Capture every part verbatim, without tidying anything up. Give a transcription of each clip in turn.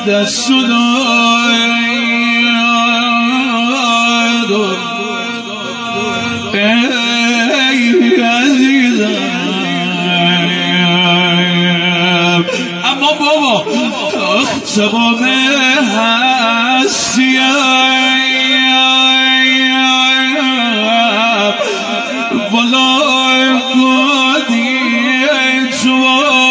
دست و داد ای عزیزم. اما بابا تمام هستی والله گودی تو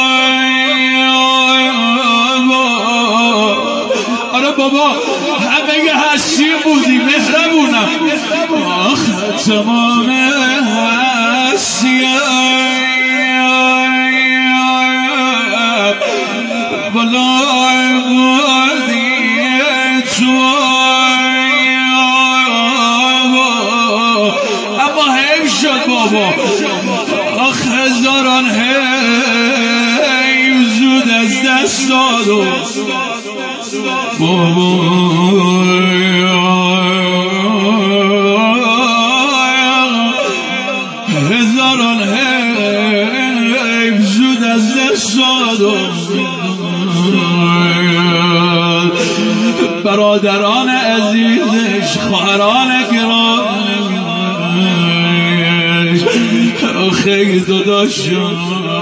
آره بابا همه هستی بودی مهربونم. آخ تمام هستی والله گودی تو اما حیف شد بابا. آخ هزاران حیف زود از دست داد بابا. هزاران حیف زود از دست داد. برادران عزیزش، خواهران گرامیش، خیلی دادا شد.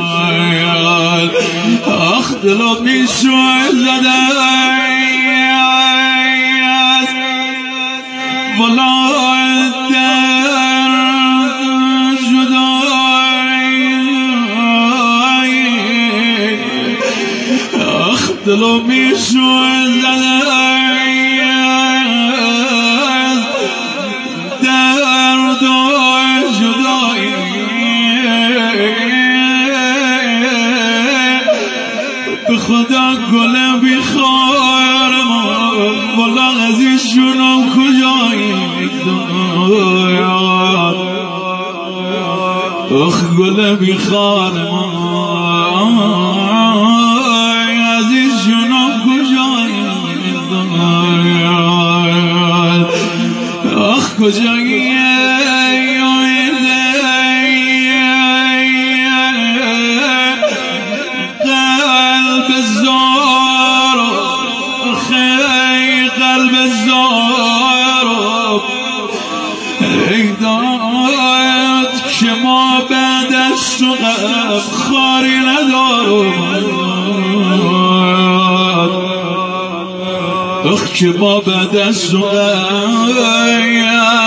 آخ دلو بیشوی زده والله در جدایی. آخ دلو بیشوی زده درد و جدایی. به خدا گل بیخار ما والله عزیزشونم کجایی. آخ گل بیخار ما عزیزشونم کجایی. آخ کجایی قلب زار خی قلب زار ای داد که ما بعد از تو غم خاری ندارم. آخ که ما بعد از تو غم